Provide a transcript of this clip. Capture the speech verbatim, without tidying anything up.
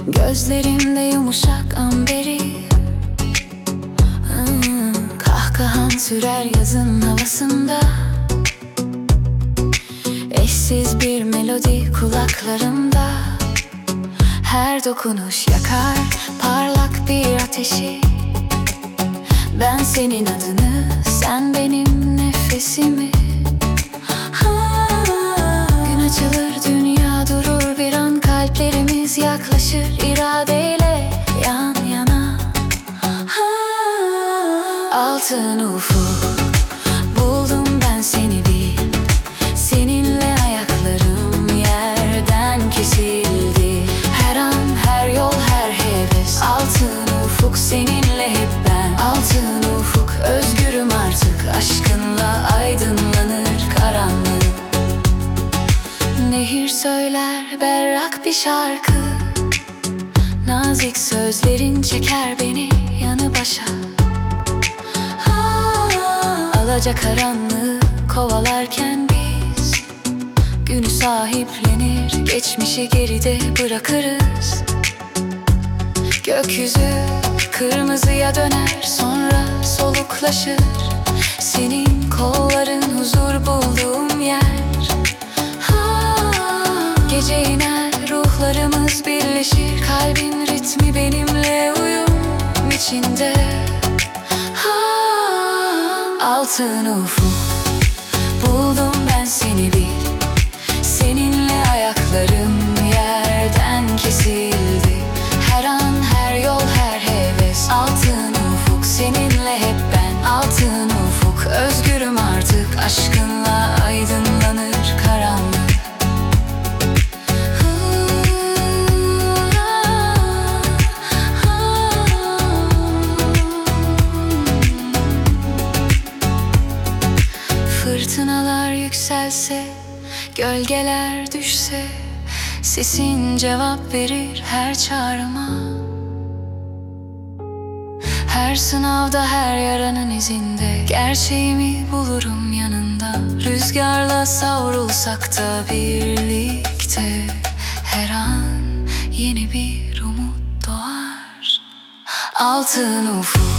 Gözlerinde yumuşak amberi, hmm, kahkahan sürer yazın havasında. Eşsiz bir melodi kulaklarımda. Her dokunuş yakar parlak bir ateşi. Ben senin adını, sen benim nefesimi. Ha, gün açılır, dünya durur bir an, kalplerimiz yaklaşır iradeyle yan yana. Ha, altın ufuk, buldum ben seni bil. Seninle ayaklarım yerden kesildi. Her an, her yol, her heves. Altın ufuk, seninle hep ben. Altın ufuk, özgürüm artık. Aşkınla aydınlanır karanlık. Nehir söyler berrak bir şarkı. Nazik sözlerin çeker beni yanı başa. Alacakaranlığı kovalarken biz günü sahiplenir, geçmişi geride bırakırız. Gökyüzü kırmızıya döner, sonra soluklaşır. Senin kolların huzur bulduğum yer. Ha, gece iner, ruhlarımız birleşir. Kalbin ritmi benimle uyum içinde. Ha, altın ufuk, buldum ben seni bil. Seninle ayaklarım yerden kesildi. Her an, her yol, her heves. Altın ufuk, seninle hep ben. Altın ufuk, özgürüm artık. Aşkınla aydınlanır karanlık. Fırtınalar yükselse, gölgeler düşse, sesin cevap verir her çağrıma. Her sınavda, her yaranın izinde, gerçeğimi bulurum yanında. Rüzgarla savrulsak da birlikte, her an yeni bir umut doğar. Altın ufuk,